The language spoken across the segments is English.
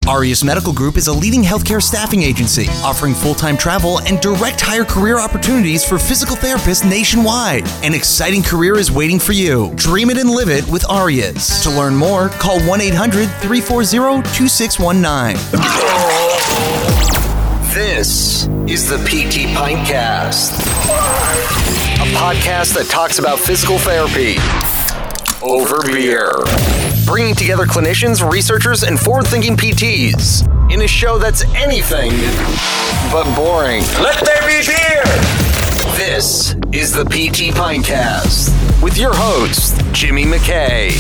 Aureus Medical Group is a leading healthcare staffing agency offering full-time travel and direct hire career opportunities for physical therapists nationwide. An exciting career is waiting for you. Dream it and live it with Aureus. To learn more, call 1-800-340-2619. This is the PT Pintcast, a podcast that talks about physical therapy over beer. Bringing together clinicians, researchers, and forward-thinking PTs in a show that's anything but boring. Let there be beer! This is the PT Pintcast with your host, Jimmy McKay.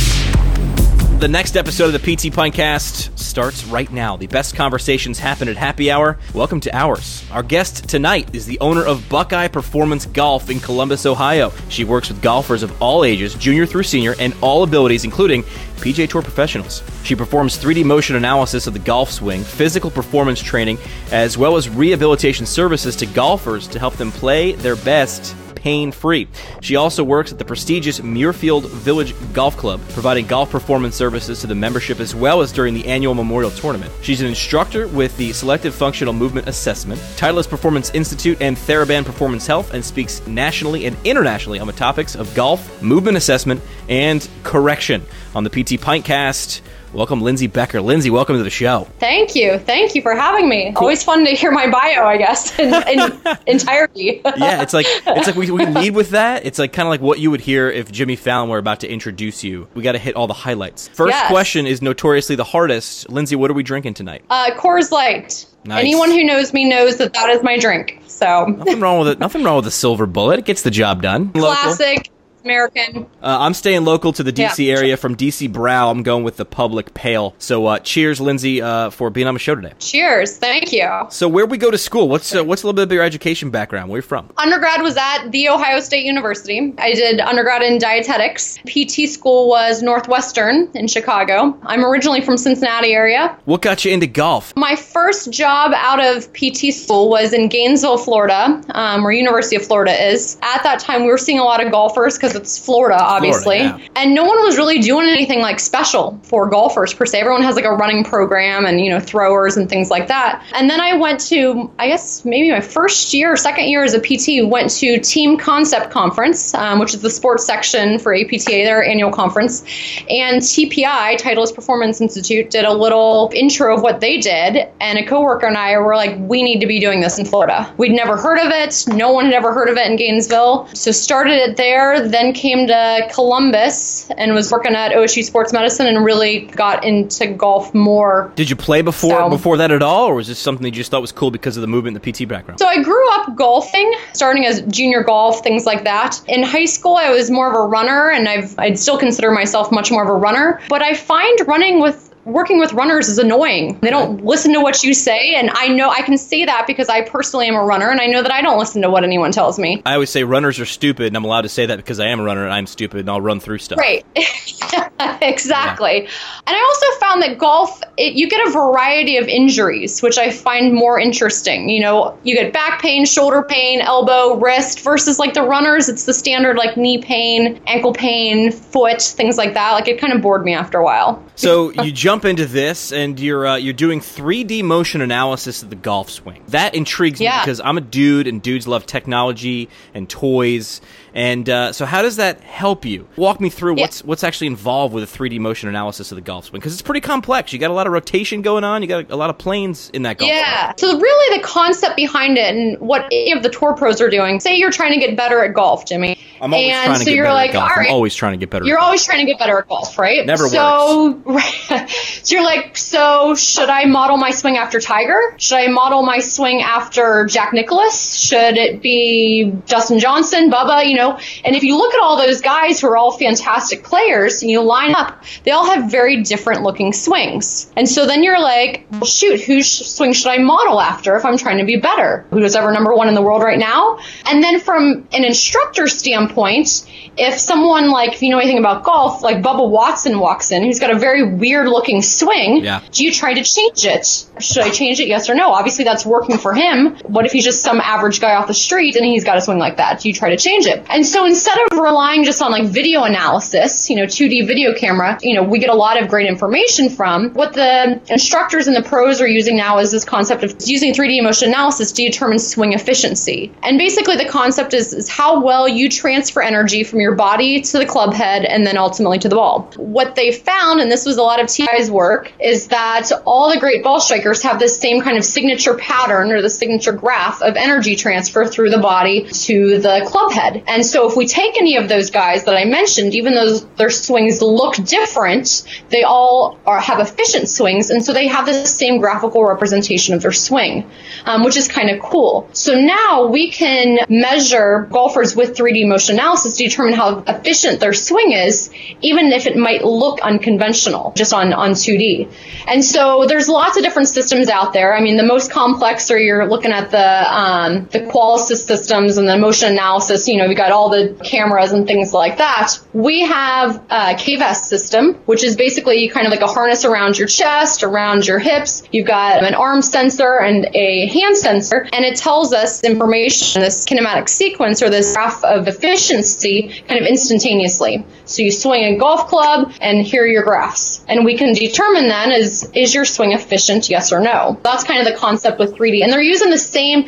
The next episode of the PT Pintcast starts right now. The best conversations happen at happy hour. Welcome to ours. Our guest tonight is the owner of Buckeye Performance Golf in Columbus, Ohio. She works with golfers of all ages, junior through senior, and all abilities, including PGA Tour professionals. She performs 3D motion analysis of the golf swing, physical performance training, as well as rehabilitation services to golfers to help them play their best pain-free. She also works at the prestigious Muirfield Village Golf Club, providing golf performance services to the membership as well as during the annual Memorial Tournament. She's an instructor with the Selective Functional Movement Assessment, Titleist Performance Institute, and TheraBand Performance Health, and speaks nationally and internationally on the topics of golf, movement assessment, and correction. On the PT Pintcast, welcome Lindsay Becker. Lindsay, welcome to the show. Thank you. Thank you for having me. Cool. Always fun to hear my bio, I guess, in entirety. Yeah, it's like we lead with that. It's like kind of like what you would hear if Jimmy Fallon were about to introduce you. We got to hit all the highlights. First question is notoriously the hardest. Lindsay, what are we drinking tonight? Coors Light. Nice. Anyone who knows me knows that is my drink. So nothing wrong with it. Nothing wrong with a silver bullet. It gets the job done. Classic. Local. American. I'm staying local to the D.C. area. From D.C. Brow, I'm going with the Public Pale. So cheers, Lindsay, for being on the show today. Cheers. Thank you. So where we go to school? What's a little bit of your education background? Where are you from? Undergrad was at The Ohio State University. I did undergrad in dietetics. PT school was Northwestern in Chicago. I'm originally from Cincinnati area. What got you into golf? My first job out of PT school was in Gainesville, Florida, where University of Florida is. At that time, we were seeing a lot of golfers because it's Florida, obviously. Yeah. And no one was really doing anything like special for golfers per se. Everyone has like a running program and, throwers and things like that. And then I went to, I guess maybe my first year or second year as a PT, went to Team Concept Conference, which is the sports section for APTA, their annual conference. And TPI, Titleist Performance Institute, did a little intro of what they did. And a coworker and I were like, we need to be doing this in Florida. We'd never heard of it. No one had ever heard of it in Gainesville. So started it there, then came to Columbus and was working at OSU Sports Medicine and really got into golf more. Did you play before that at all, or was this something you just thought was cool because of the movement and the PT background? So I grew up golfing, starting as junior golf, things like that. In high school, I was more of a runner, and I'd still consider myself much more of a runner. But I find working with runners is annoying. They don't listen to what you say, and I know I can say that because I personally am a runner, and I know that I don't listen to what anyone tells me. I always say runners are stupid, and I'm allowed to say that because I am a runner and I'm stupid, and I'll run through stuff. Right. Exactly. Yeah. And I also found that golf, you get a variety of injuries, which I find more interesting. You get back pain, shoulder pain, elbow, wrist, versus like the runners, it's the standard like knee pain, ankle pain, foot, things like that. Like it kind of bored me after a while. So you jump into this, and you're doing 3D motion analysis of the golf swing. That intrigues me because I'm a dude, and dudes love technology and toys. And so how does that help you? Walk me through what's actually involved with a 3D motion analysis of the golf swing, because it's pretty complex. You got a lot of rotation going on. You got a lot of planes in that golf swing. So really the concept behind it and what any of the tour pros are doing, say you're trying to get better at golf, Jimmy. I'm always trying to get better at golf. I'm always trying to get better at golf. You're always trying to get better at golf, right? Never works. So you're like, so should I model my swing after Tiger? Should I model my swing after Jack Nicklaus? Should it be Dustin Johnson, Bubba, And if you look at all those guys who are all fantastic players, and you line up, they all have very different looking swings. And so then you're like, well, shoot, whose swing should I model after if I'm trying to be better? Who's ever number one in the world right now? And then from an instructor standpoint, if someone if you know anything about golf, like Bubba Watson walks in, who's got a very weird looking looking swing. Yeah. Do you try to change it? Should I change it? Yes or no? Obviously, that's working for him. What if he's just some average guy off the street and he's got a swing like that? Do you try to change it? And so instead of relying just on like video analysis, 2D video camera, we get a lot of great information from. What the instructors and the pros are using now is this concept of using 3D motion analysis to determine swing efficiency. And basically the concept is how well you transfer energy from your body to the club head and then ultimately to the ball. What they found, and this was a lot of TI's work, is that all the great ball strikers have this same kind of signature pattern or the signature graph of energy transfer through the body to the club head. And so if we take any of those guys that I mentioned, even though their swings look different, they all have efficient swings, and so they have the same graphical representation of their swing, which is kind of cool. So now we can measure golfers with 3D motion analysis to determine how efficient their swing is, even if it might look unconventional just on 2D. And so there's lots of different systems out there. I mean, the most complex are you're looking at the Qualisys systems and the motion analysis. We got all the cameras and things like that. We have a KVest system, which is basically kind of like a harness around your chest, around your hips. You've got an arm sensor and a hand sensor, and it tells us information, this kinematic sequence or this graph of efficiency kind of instantaneously. So you swing a golf club and here are your graphs. And we can determine then is your swing efficient, yes or no? That's kind of the concept with 3D. And they're using the same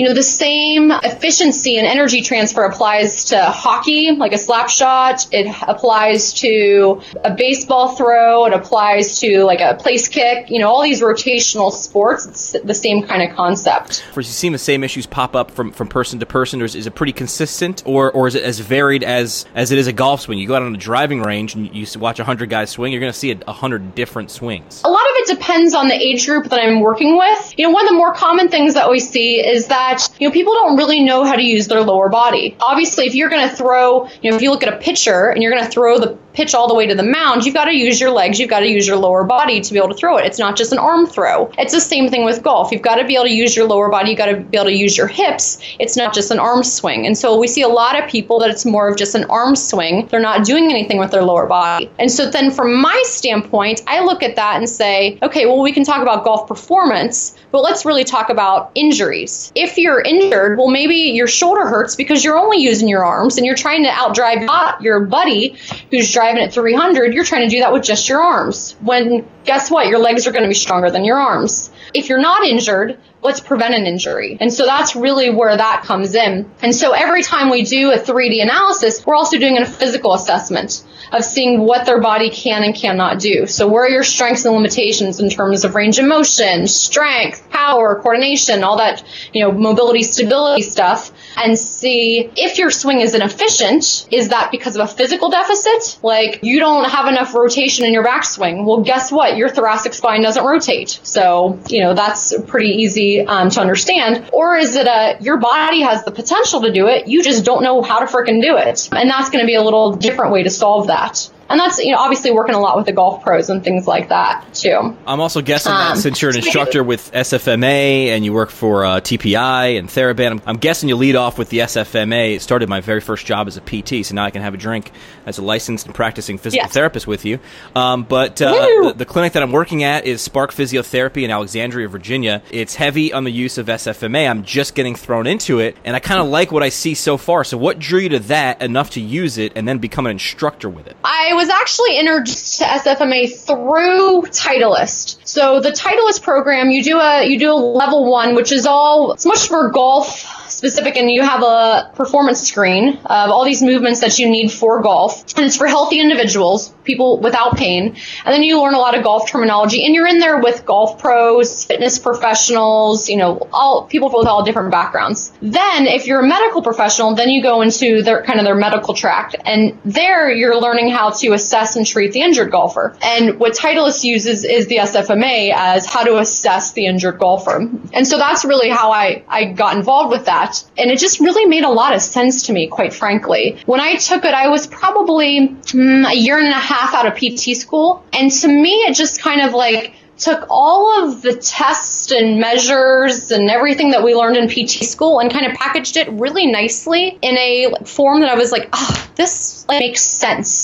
efficiency and energy transfer applies to hockey, like a slap shot. It applies to a baseball throw. It applies to like a place kick. All these rotational sports, it's the same kind of concept. Are you seeing the same issues pop up from person to person, or is it pretty consistent, or is it as varied as it is a golf swing? You go out on a driving range and you watch 100 guys swing, you're going to see 100 different swings. A lot of it depends on the age group that I'm working with. One of the more common things that we see is that, people don't really know how to use their lower body. Obviously, if you're going to throw, if you look at a pitcher and you're going to throw the pitch all the way to the mound, you've got to use your legs, you've got to use your lower body to be able to throw it. It's not just an arm throw. It's the same thing with golf. You've got to be able to use your lower body, you've got to be able to use your hips. It's not just an arm swing. And so we see a lot of people that it's more of just an arm swing. They're not doing anything with their lower body. And so then from my standpoint, I look at that and say, okay, well, we can talk about golf performance, but let's really talk about injuries. If you're injured, well, maybe your shoulder hurts because you're only using your arms and you're trying to outdrive your buddy who's driving at 300. You're trying to do that with just your arms. When guess what? Your legs are going to be stronger than your arms. If you're not injured, let's prevent an injury. And so that's really where that comes in. And so every time we do a 3D analysis, we're also doing a physical assessment of seeing what their body can and cannot do. So where are your strengths and limitations in terms of range of motion, strength, power, coordination, all that, mobility, stability stuff, and see if your swing is inefficient. Is that because of a physical deficit? Like you don't have enough rotation in your backswing. Well, guess what? Your thoracic spine doesn't rotate. So, that's pretty easy to understand. Or is it your body has the potential to do it, you just don't know how to frickin' do it. And that's going to be a little different way to solve that. And that's, obviously working a lot with the golf pros and things like that, too. I'm also guessing that since you're an instructor with SFMA and you work for TPI and TheraBand, I'm guessing you lead off with the SFMA. It started my very first job as a PT, so now I can have a drink as a licensed and practicing physical therapist with you. But the clinic that I'm working at is Spark Physiotherapy in Alexandria, Virginia. It's heavy on the use of SFMA. I'm just getting thrown into it, and I kind of like what I see so far. So what drew you to that enough to use it and then become an instructor with it? I was actually introduced to SFMA through Titleist. So the Titleist program, you do a level 1, which is it's much more golf specific, and you have a performance screen of all these movements that you need for golf, and it's for healthy individuals, people without pain. And then you learn a lot of golf terminology, and you're in there with golf pros, fitness professionals, all people with all different backgrounds. Then if you're a medical professional, then you go into their medical track, and there you're learning how to assess and treat the injured golfer. And what Titleist uses is the SFMA as how to assess the injured golfer. And so that's really how I got involved with that. And it just really made a lot of sense to me, quite frankly. When I took it, I was probably a year and a half out of PT school. And to me, it just kind of took all of the tests and measures and everything that we learned in PT school and kind of packaged it really nicely in a form that I was like, this makes sense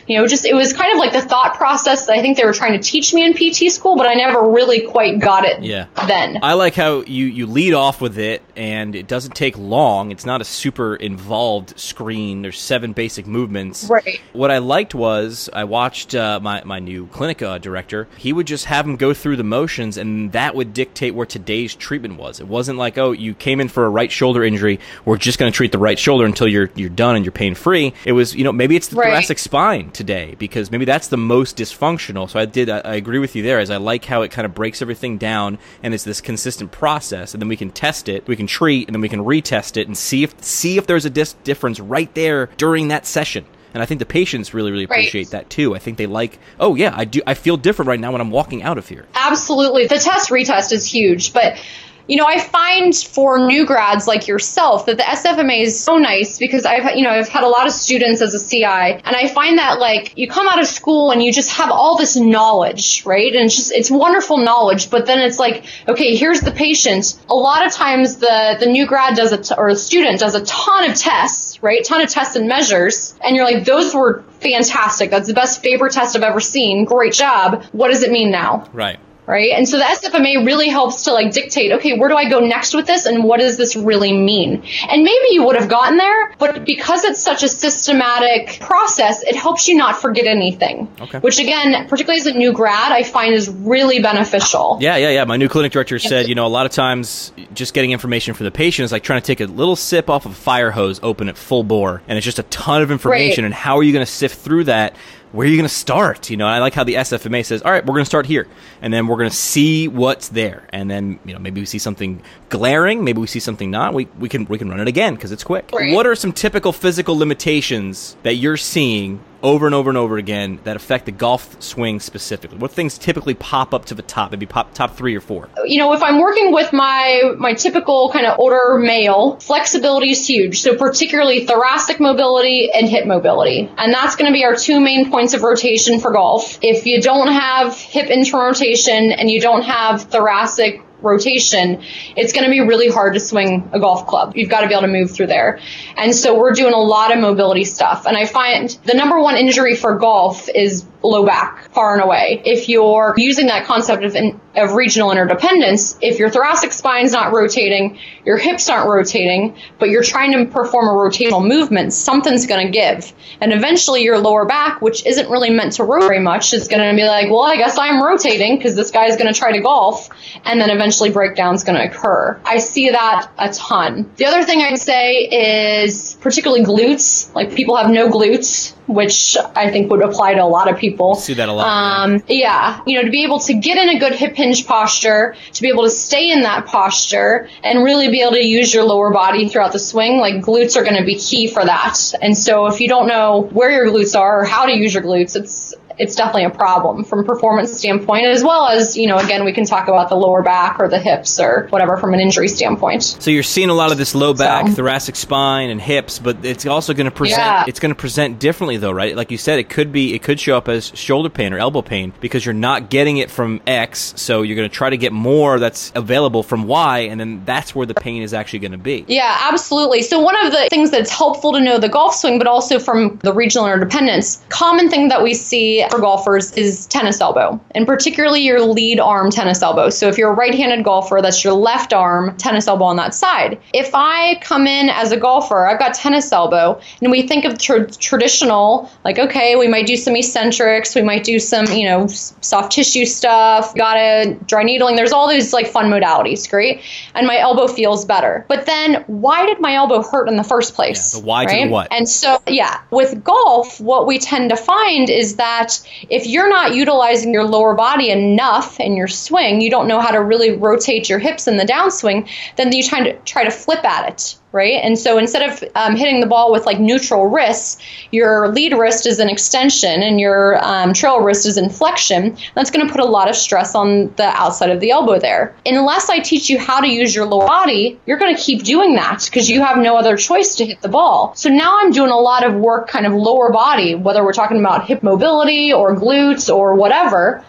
just it was kind of like the thought process that I think they were trying to teach me in PT school, but I never really quite got it then. I like how you lead off with it, and it doesn't take long. It's not a super involved screen. There's 7 basic movements. Right. What I liked was I watched my new clinic director. He would just have them go through the motions, and that would dictate where today's treatment was. It wasn't like, oh, you came in for a right shoulder injury. We're just going to treat the right shoulder until you're done and you're pain-free. It was, maybe it's the thoracic spine today, because maybe that's the most dysfunctional. So I agree with you there, as I like how it kind of breaks everything down, and it's this consistent process, and then we can test it, we can treat, and then we can retest it and see if there's a difference right there during that session. And I think the patients really, really appreciate that too. I think they like, oh yeah, I feel different right now when I'm walking out of here. Absolutely. The test-retest is huge, but I find for new grads like yourself that the SFMA is so nice, because I've had a lot of students as a CI, and I find that like you come out of school and you just have all this knowledge, right? And it's wonderful knowledge, but then it's like, okay, here's the patient. A lot of times the new grad or the student does a ton of tests, right? Ton of tests and measures, and you're like, those were fantastic. That's the best Faber test I've ever seen. Great job. What does it mean now? Right. And so the SFMA really helps to like dictate, okay, where do I go next with this, and what does this really mean? And maybe you would have gotten there, but because it's such a systematic process, it helps you not forget anything. Okay. Which again, particularly as a new grad, I find is really beneficial. Yeah. My new clinic director said, a lot of times just getting information from the patient is like trying to take a little sip off of a fire hose, open it full bore, and it's just a ton of information. And how are you going to sift through that? Where are you going to start? I like how the SFMA says, all right, we're going to start here, and then we're going to see what's there, and then maybe we see something glaring, maybe we see something not. We can run it again because it's quick. Right. What are some typical physical limitations that you're seeing over and over and over again that affect the golf swing specifically? What things typically pop up to the top, maybe top 3 or 4? If I'm working with my typical kind of older male, flexibility is huge. So particularly thoracic mobility and hip mobility. And that's going to be our 2 main points of rotation for golf. If you don't have hip inter-rotation and you don't have thoracic rotation, it's going to be really hard to swing a golf club. You've got to be able to move through there. And so we're doing a lot of mobility stuff. And I find the number one injury for golf is low back, far and away. If you're using that concept of regional interdependence, if your thoracic spine's not rotating, your hips aren't rotating, but you're trying to perform a rotational movement, something's going to give. And eventually your lower back, which isn't really meant to rotate very much, is going to be like, well, I guess I'm rotating because this guy's going to try to golf. And then eventually breakdown's going to occur. I see that a ton. The other thing I'd say is particularly glutes. Like people have no glutes, which I think would apply to a lot of people. I see that a lot. Yeah. To be able to get in a good hip hinge posture, to be able to stay in that posture and really be able to use your lower body throughout the swing, like glutes are going to be key for that. And so if you don't know where your glutes are or how to use your glutes, it's definitely a problem from a performance standpoint, as well as, again, we can talk about the lower back or the hips or whatever from an injury standpoint. So you're seeing a lot of this low back, thoracic spine and hips, but it's also going to present, it's going to present differently though, right? Like you said, it could show up as shoulder pain or elbow pain because you're not getting it from X. So you're going to try to get more that's available from Y, and then that's where the pain is actually going to be. Yeah, absolutely. So one of the things that's helpful to know the golf swing, but also from the regional interdependence, common thing that we see for golfers is tennis elbow, and particularly your lead arm tennis elbow. So if you're a right-handed golfer, that's your left arm tennis elbow on that side. If I come in as a golfer, I've got tennis elbow, and we think of traditional, like, okay, we might do some eccentrics, we might do some, soft tissue stuff, got a dry needling. There's all these like fun modalities, great, and my elbow feels better. But then why did my elbow hurt in the first place? Yeah, the why to the what. And so, with golf, what we tend to find is that if you're not utilizing your lower body enough in your swing, you don't know how to really rotate your hips in the downswing, then you try to flip at it. Right. And so instead of hitting the ball with like neutral wrists, your lead wrist is an extension and your trail wrist is in flexion. That's going to put a lot of stress on the outside of the elbow there. Unless I teach you how to use your lower body, you're going to keep doing that because you have no other choice to hit the ball. So now I'm doing a lot of work kind of lower body, whether we're talking about hip mobility or glutes or whatever.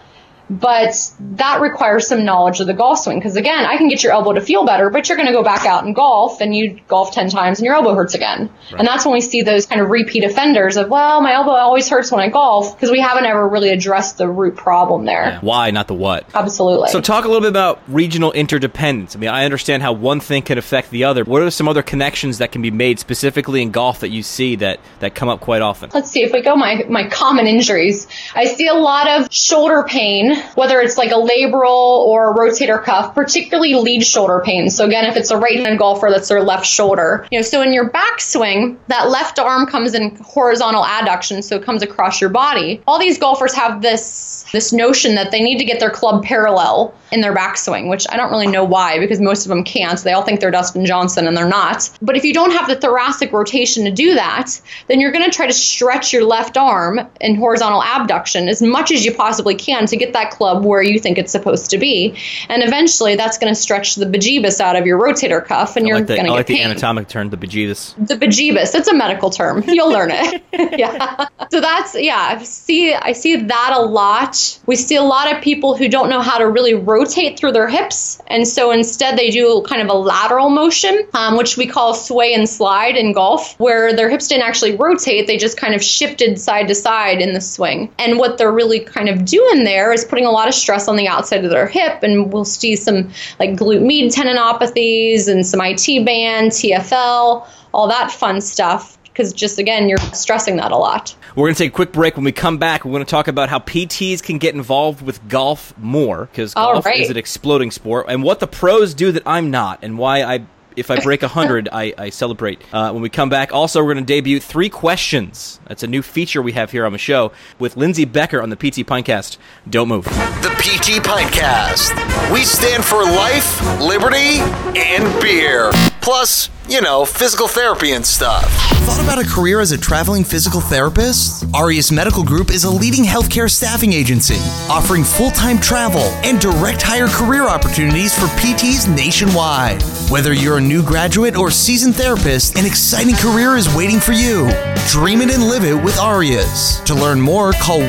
But that requires some knowledge of the golf swing. Because again, I can get your elbow to feel better, but you're going to go back out and golf, and you golf 10 times and your elbow hurts again. Right. And that's when we see those kind of repeat offenders of, well, my elbow always hurts when I golf, because we haven't ever really addressed the root problem there. Yeah. Why, not the what. Absolutely. So talk a little bit about regional interdependence. I mean, I understand how one thing can affect the other. What are some other connections that can be made specifically in golf that you see that come up quite often? Let's see, if we go my common injuries, I see a lot of shoulder pain, whether it's like a labral or a rotator cuff, particularly lead shoulder pain. So again, if it's a right-hand golfer, that's their left shoulder. So in your backswing, that left arm comes in horizontal adduction, so it comes across your body. All these golfers have this notion that they need to get their club parallel in their backswing, which I don't really know why, because most of them can't. They all think they're Dustin Johnson, and they're not. But if you don't have the thoracic rotation to do that, then you're going to try to stretch your left arm in horizontal abduction as much as you possibly can to get that club where you think it's supposed to be. And eventually, that's going to stretch the bejeebus out of your rotator cuff, and you're going to get pain. The anatomic term, the bejeebus. The bejeebus. It's a medical term. You'll learn it. Yeah. So that's, I see that a lot. We see a lot of people who don't know how to really rotate through their hips, and so instead they do kind of a lateral motion, which we call sway and slide in golf, where their hips didn't actually rotate, they just kind of shifted side to side in the swing. And what they're really kind of doing there is putting a lot of stress on the outside of their hip, and we'll see some like glute med tendinopathies and some IT band, TFL, all that fun stuff. Because just, again, you're stressing that a lot. We're going to take a quick break. When we come back, we're going to talk about how PTs can get involved with golf more, because golf is an exploding sport, and what the pros do that I'm not, and why if I break 100, I celebrate. When we come back, also, we're going to debut 3 questions. That's a new feature we have here on the show with Lindsay Becker on the PT Pintcast. Don't move. The PT Pintcast. We stand for life, liberty, and beer. Plus, physical therapy and stuff. Thought about a career as a traveling physical therapist? Arias Medical Group is a leading healthcare staffing agency offering full-time travel and direct hire career opportunities for PTs nationwide. Whether you're a new graduate or seasoned therapist, an exciting career is waiting for you. Dream it and live it with Arias. To learn more, call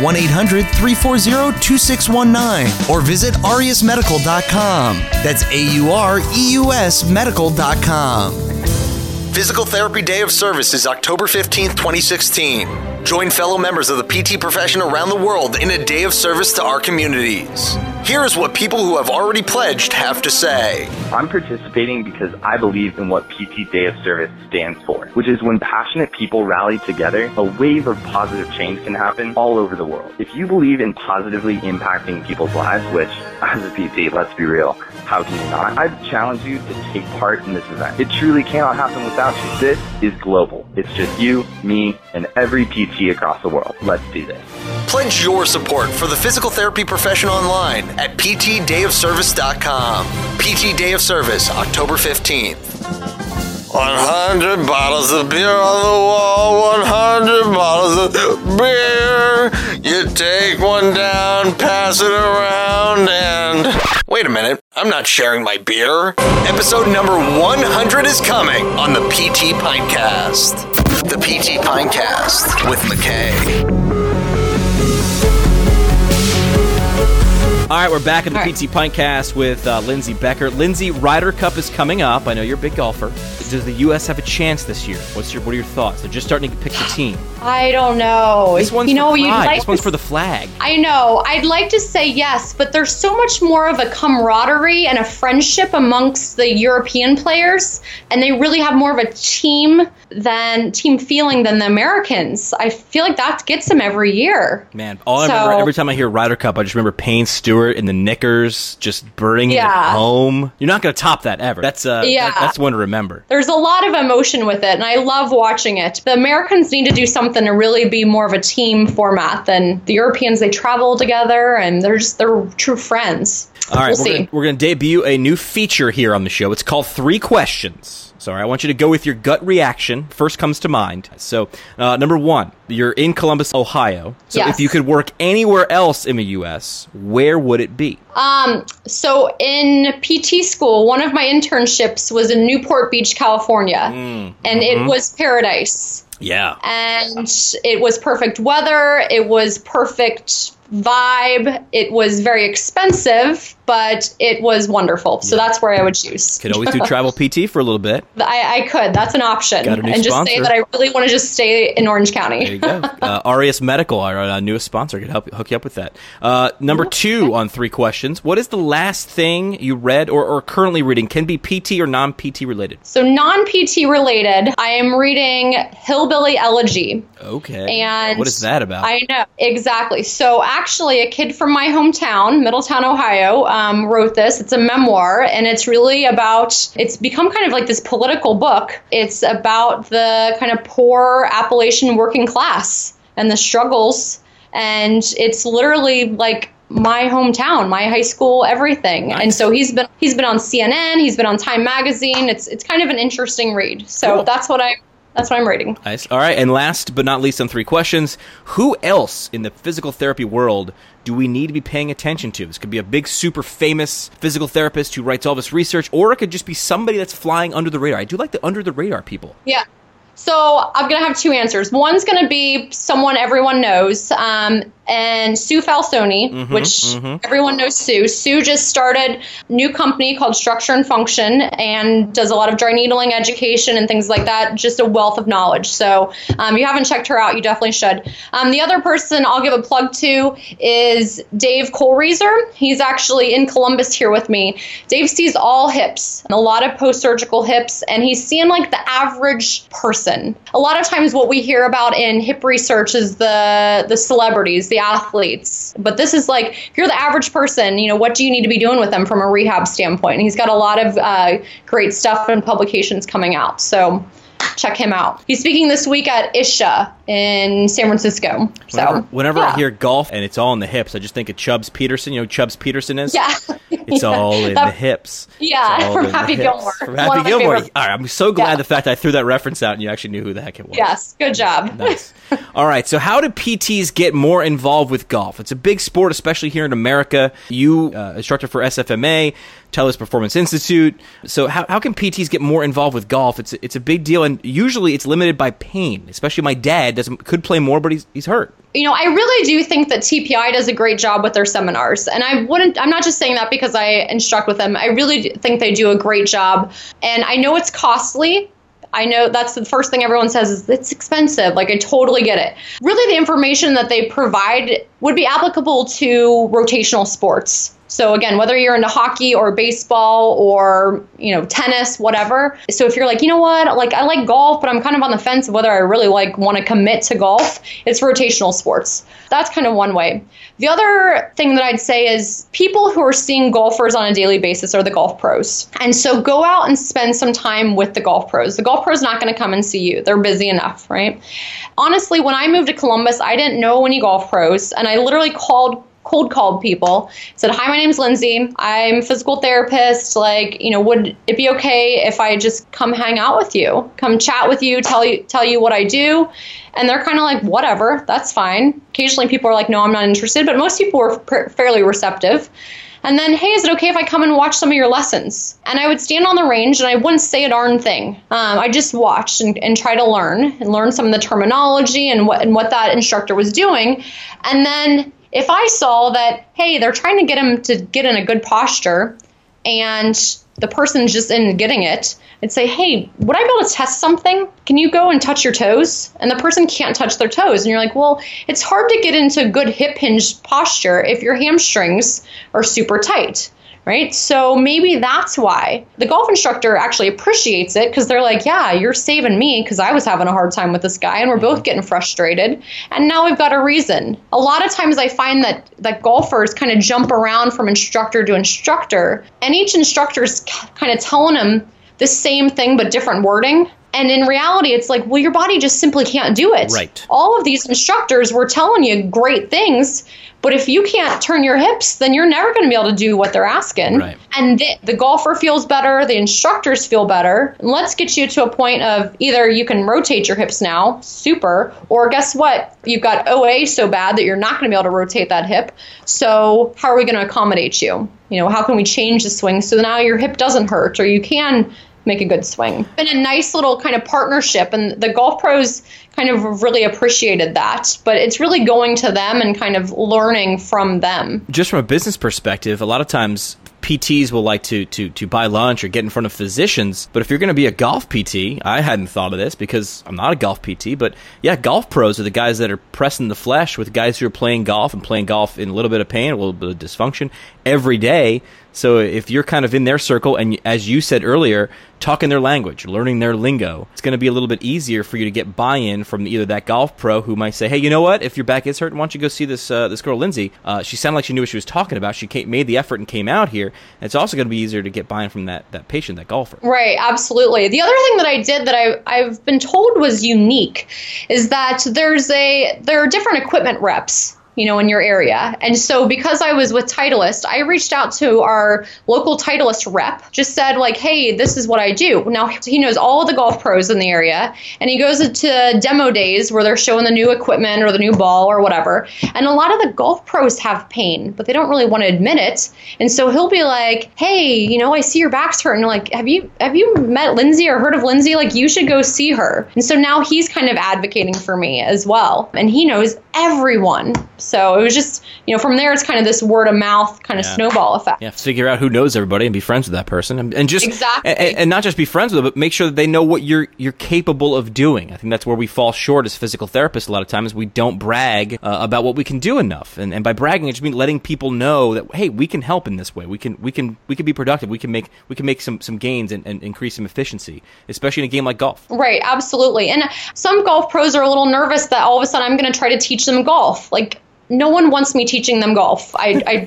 1-800-340-2619 or visit ariasmedical.com. That's AUREUS medical.com. Physical Therapy Day of Service is October 15th, 2016. Join fellow members of the PT profession around the world in a day of service to our communities. Here's what people who have already pledged have to say. I'm participating because I believe in what PT Day of Service stands for, which is when passionate people rally together, a wave of positive change can happen all over the world. If you believe in positively impacting people's lives, which, as a PT, let's be real, how can you not? I'd challenge you to take part in this event. It truly cannot happen without you. This is global. It's just you, me, and every PT across the world. Let's do this. Pledge your support for the physical therapy profession online at ptdayofservice.com. PT Day of Service, October 15th. 100 bottles of beer on the wall, 100 bottles of beer. You take one down, pass it around, and... Wait a minute, I'm not sharing my beer. Episode number 100 is coming on the PT Pintcast. The PT Pintcast with McKay. All right, we're back in the PT Pintcast with Lindsay Becker. Lindsay, Ryder Cup is coming up. I know you're a big golfer. Does the U.S. have a chance this year? What are your thoughts? They're just starting to pick the team. I don't know. This one's for pride. This one's for the flag. I know. I'd like to say yes, but there's so much more of a camaraderie and a friendship amongst the European players, and they really have more of a team feeling than the Americans. I feel like that gets them every year. Man, I remember every time I hear Ryder Cup, I just remember Payne Stewart in the knickers just burning it home. You're not going to top that ever. That's one to remember. There's a lot of emotion with it, and I love watching it. The Americans need to do something to really be more of a team format than the Europeans. They travel together, and they're true friends. All right, we're going to debut a new feature here on the show. It's called 3 Questions. So I want you to go with your gut reaction. First comes to mind. So number 1, you're in Columbus, Ohio. So if you could work anywhere else in the U.S., where would it be? So in PT school, one of my internships was in Newport Beach, California, and it was paradise. Yeah. And it was perfect weather. It was perfect vibe. It was very expensive, but it was wonderful. So that's where I would choose. Could always do travel PT for a little bit. I could. That's an option. Got a new and just sponsor. say that I really want to just stay in Orange County. There you go. Arias Medical, our newest sponsor, could hook you up with that. Number 2 on 3 questions. What is the last thing you read or currently reading? Can be PT or non-PT related. So non-PT related, I am reading Hillbilly Elegy. Okay. And what is that about? I know. Exactly. So actually, a kid from my hometown, Middletown, Ohio, wrote this. It's a memoir, and it's really about, it's become kind of like this political book. It's about the kind of poor Appalachian working class and the struggles. And it's literally like my hometown, my high school, everything. Nice. And so he's been on CNN, he's been on Time Magazine. It's kind of an interesting read. So Cool. that's what I'm reading. Nice. All right. And last but not least on 3 questions, who else in the physical therapy world do we need to be paying attention to? This could be a big, super famous physical therapist who writes all this research, or it could just be somebody that's flying under the radar. I do like the under the radar people. Yeah. So I'm going to have 2 answers. One's going to be someone everyone knows, and Sue Falsoni, which everyone knows Sue. Sue just started a new company called Structure and Function and does a lot of dry needling education and things like that. Just a wealth of knowledge. So you haven't checked her out, you definitely should. The other person I'll give a plug to is Dave Kohlreiser. He's actually in Columbus here with me. Dave sees all hips, a lot of post-surgical hips, and he's seeing like the average person. A lot of times what we hear about in hip research is the celebrities, the athletes. But this is like, if you're the average person, what do you need to be doing with them from a rehab standpoint? And he's got a lot of great stuff and publications coming out. So check him out. He's speaking this week at ISHA in San Francisco. So whenever I hear golf and it's all in the hips, I just think of Chubbs Peterson. You know who Chubbs Peterson is? Yeah. It's all in the hips. Yeah, from Happy Gilmore. From Happy Gilmore. All right, I'm so glad the fact that I threw that reference out and you actually knew who the heck it was. Yes, good job. Nice. All right, so how do PTs get more involved with golf? It's a big sport, especially here in America. You, instructor for SFMA, TELUS Performance Institute. So how can PTs get more involved with golf? It's a big deal, and usually it's limited by pain. Especially my dad could play more, but he's hurt. I really do think that TPI does a great job with their seminars. And I'm not just saying that because I instruct with them. I really think they do a great job. And I know it's costly. I know that's the first thing everyone says is it's expensive. Like, I totally get it. Really, the information that they provide would be applicable to rotational sports. So again, whether you're into hockey or baseball or, tennis, whatever. So if you're like, I like golf, but I'm kind of on the fence of whether I really want to commit to golf, it's rotational sports. That's kind of one way. The other thing that I'd say is people who are seeing golfers on a daily basis are the golf pros. And so go out and spend some time with the golf pros. The golf pro's not going to come and see you. They're busy enough, right? Honestly, when I moved to Columbus, I didn't know any golf pros, and I literally cold called people, said, "Hi, my name's Lindsay. I'm a physical therapist. Would it be okay if I just come hang out with you, come chat with you, tell you what I do?" And they're kind of like, "Whatever, that's fine." Occasionally people are like, "No, I'm not interested," but most people were fairly receptive. And then, "Hey, is it okay if I come and watch some of your lessons?" And I would stand on the range and I wouldn't say a darn thing. I just watched and try to learn some of the terminology and what that instructor was doing. And then if I saw that, hey, they're trying to get him to get in a good posture and the person's just in getting it, I'd say, "Hey, would I be able to test something? Can you go and touch your toes?" And the person can't touch their toes. And you're like, well, it's hard to get into good hip hinge posture if your hamstrings are super tight, right? So maybe that's why the golf instructor actually appreciates it, because they're like, "Yeah, you're saving me because I was having a hard time with this guy and we're both getting frustrated. And now we've got a reason." A lot of times I find that golfers kind of jump around from instructor to instructor, and each instructor's kind of telling them the same thing but different wording. And in reality, it's like, well, your body just simply can't do it. Right. All of these instructors were telling you great things, but if you can't turn your hips, then you're never going to be able to do what they're asking. Right. And the golfer feels better, the instructors feel better. And let's get you to a point of either you can rotate your hips now, super, or guess what? You've got OA so bad that you're not going to be able to rotate that hip. So how are we going to accommodate you? How can we change the swing so now your hip doesn't hurt, or you can make a good swing. Been a nice little kind of partnership, and the golf pros kind of really appreciated that. But it's really going to them and kind of learning from them. Just from a business perspective, a lot of times PTs will like to buy lunch or get in front of physicians. But if you're going to be a golf PT, I hadn't thought of this because I'm not a golf PT, but yeah, golf pros are the guys that are pressing the flesh with guys who are playing golf and playing golf in a little bit of pain, a little bit of dysfunction every day. So if you're kind of in their circle and, as you said earlier, talking their language, learning their lingo, it's going to be a little bit easier for you to get buy-in from either that golf pro who might say, hey, you know what? If your back is hurting, why don't you go see this girl, Lindsay? She sounded like she knew what she was talking about. She made the effort and came out here. And it's also going to be easier to get buy-in from that patient, that golfer. Right, absolutely. The other thing that I did that I've been told was unique is that there are different equipment reps, in your area. And so because I was with Titleist, I reached out to our local Titleist rep, just said like, hey, this is what I do. Now he knows all of the golf pros in the area, and he goes to demo days where they're showing the new equipment or the new ball or whatever. And a lot of the golf pros have pain, but they don't really want to admit it. And so he'll be like, hey, I see your back's hurting. Like, have you met Lindsay or heard of Lindsay? Like, you should go see her. And so now he's kind of advocating for me as well. And he knows everyone. So it was just, from there, it's kind of this word of mouth kind of snowball effect. Yeah, figure out who knows everybody and be friends with that person, and just exactly, and not just be friends with them, but make sure that they know what you're capable of doing. I think that's where we fall short as physical therapists. A lot of times we don't brag about what we can do enough, and by bragging, I just mean letting people know that, hey, we can help in this way. We can be productive. We can make some gains and increase some efficiency, especially in a game like golf. Right, absolutely. And some golf pros are a little nervous that all of a sudden I'm going to try to teach them golf. Like, no one wants me teaching them golf. I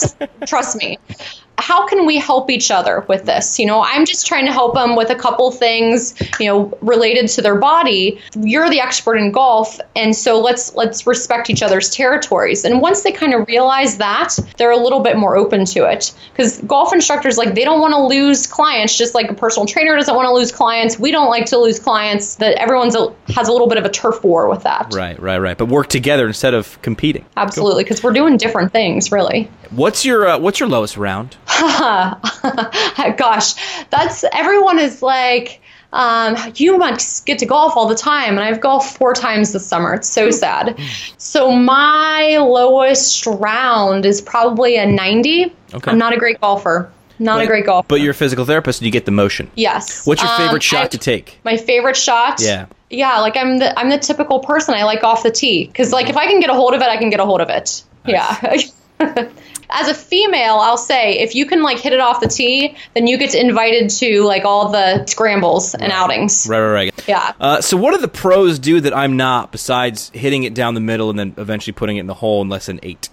trust me. How can we help each other with this? I'm just trying to help them with a couple things, related to their body. You're the expert in golf, and so let's respect each other's territories. And once they kind of realize that, they're a little bit more open to it. Because golf instructors, they don't want to lose clients, just like a personal trainer doesn't want to lose clients. We don't like to lose clients. That everyone's has a little bit of a turf war with that. Right. But work together instead of competing. Absolutely, because we're doing different things, really. What's your lowest round? Gosh, everyone is like, you must get to golf all the time. And I've golfed 4 times this summer. It's so sad. So my lowest round is probably a 90. Okay. I'm not a great golfer. A great golfer. But you're a physical therapist and you get the motion. Yes. What's your favorite shot to take? My favorite shot? Yeah. Yeah, I'm the typical person. I like off the tee. Because if I can get a hold of it, I can get a hold of it. Nice. Yeah. As a female, I'll say, if you can hit it off the tee, then you get invited to all the scrambles and outings. Right. Yeah. So what do the pros do that I'm not, besides hitting it down the middle and then eventually putting it in the hole in less than 8?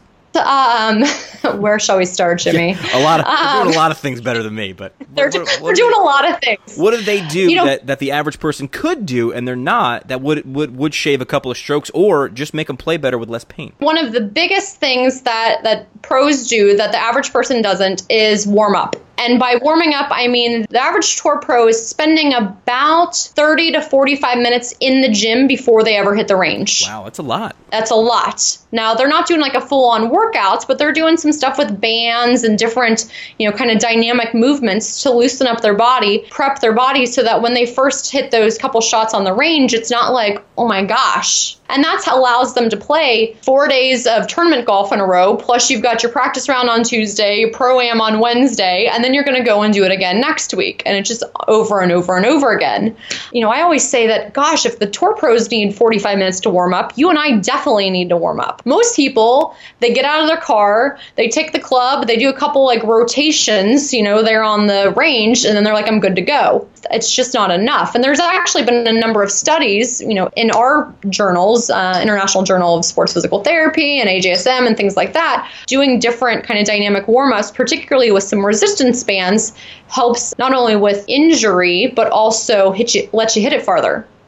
Where shall we start, Jimmy? Yeah, they're doing a lot of things better than me, but they're doing a lot of things. What do they do that the average person could do and they're not, that would shave a couple of strokes or just make them play better with less pain? One of the biggest things that pros do that the average person doesn't is warm up. And by warming up, I mean the average tour pro is spending about 30 to 45 minutes in the gym before they ever hit the range. Wow, that's a lot. That's a lot. Now, they're not doing a full-on workout, but they're doing some stuff with bands and different, kind of dynamic movements to loosen up their body, prep their body so that when they first hit those couple shots on the range, it's not like, oh my gosh. And that allows them to play 4 days of tournament golf in a row, plus you've got your practice round on Tuesday, pro-am on Wednesday, and then you're going to go and do it again next week. And it's just over and over and over again. I always say that, gosh, if the tour pros need 45 minutes to warm up, you and I definitely need to warm up. Most people, they get out of their car, they take the club, they do a couple rotations, they're on the range, and then they're like, I'm good to go. It's just not enough. And there's actually been a number of studies, in our journals, International Journal of Sports Physical Therapy and AJSM and things like that, doing different kind of dynamic warm-ups, particularly with some resistance bands, helps not only with injury, but also let you hit it farther.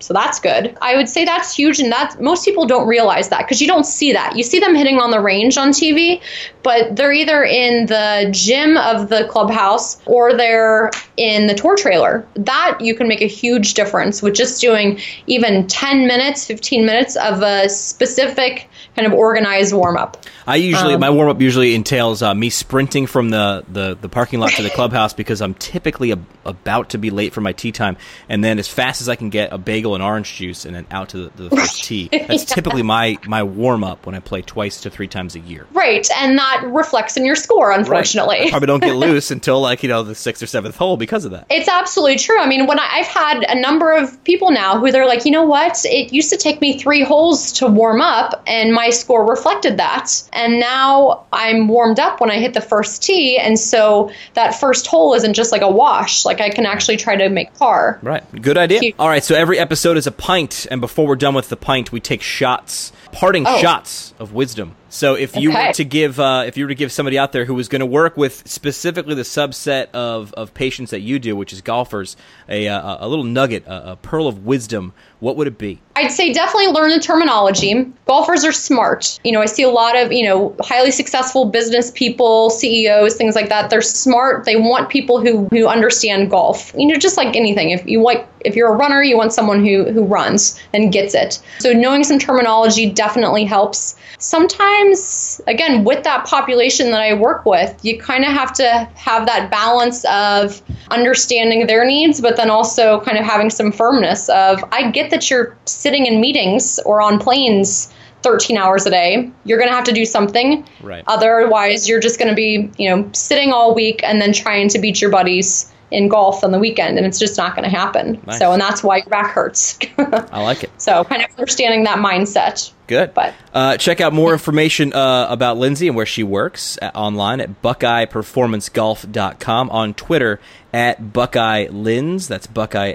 So that's good. I would say that's huge, and that's most people don't realize that because you don't see that. You see them hitting on the range on TV, but they're either in the gym of the clubhouse or they're in the tour trailer. That you can make a huge difference with just doing even 10 minutes, 15 minutes of a specific kind of organized warm-up. I usually, my warm-up usually entails me sprinting from the parking lot to the clubhouse because I'm typically about to be late for my tee time, and then as fast as I can get a bagel and orange juice and then out to the first tee. That's typically my warm-up when I play 2 to 3 times a year. Right, and that reflects in your score, unfortunately. Right. I probably don't get loose until the 6th or 7th hole because of that. It's absolutely true. I mean, when I've had a number of people now who they're like, you know what, it used to take me 3 holes to warm up, and my score reflected that. And now I'm warmed up when I hit the first tee, and so that first hole isn't just like a wash. Like I can actually try to make par. Right. Good idea. All right, so every episode is a pint, and before we're done with the pint, we take shots, parting shots of wisdom. So if you were to give somebody out there who was going to work with specifically the subset of patients that you do, which is golfers, a little nugget, a pearl of wisdom, what would it be? I'd say definitely learn the terminology. Golfers are smart. I see a lot of, highly successful business people, CEOs, things like that. They're smart. They want people who understand golf. Just like anything. If you're a runner, you want someone who runs and gets it. So knowing some terminology definitely helps. Sometimes, again, with that population that I work with, you kind of have to have that balance of understanding their needs, but then also kind of having some firmness of, I get that you're sitting in meetings or on planes 13 hours a day. You're going to have to do something. Right. Otherwise, you're just going to be, sitting all week and then trying to beat your buddies in golf on the weekend, and it's just not going to happen. Nice. So, and that's why your back hurts. I like it. So kind of understanding that mindset. Good. But check out more information about Lindsay and where she works online at BuckeyePerformanceGolf.com, on Twitter at BuckeyeLinds. That's Buckeye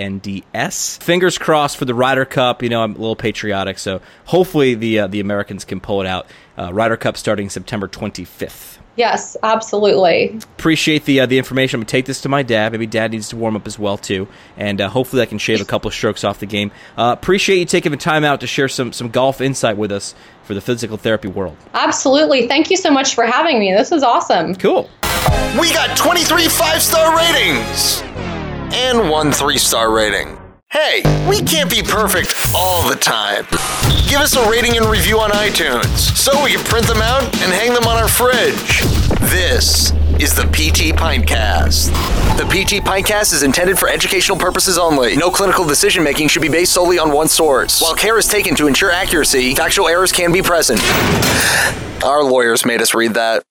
Linds. Fingers crossed for the Ryder Cup. I'm a little patriotic, so hopefully the Americans can pull it out. Ryder Cup starting September 25th. Yes, absolutely. Appreciate the information. I'm going to take this to my dad. Maybe Dad needs to warm up as well, too. And hopefully I can shave a couple of strokes off the game. Appreciate you taking the time out to share some golf insight with us for the physical therapy world. Absolutely. Thank you so much for having me. This was awesome. Cool. We got 23 5-star ratings and 1 3-star rating. Hey, we can't be perfect all the time. Give us a rating and review on iTunes so we can print them out and hang them on our fridge. This is the PT Pintcast. The PT Pintcast is intended for educational purposes only. No clinical decision-making should be based solely on one source. While care is taken to ensure accuracy, factual errors can be present. Our lawyers made us read that.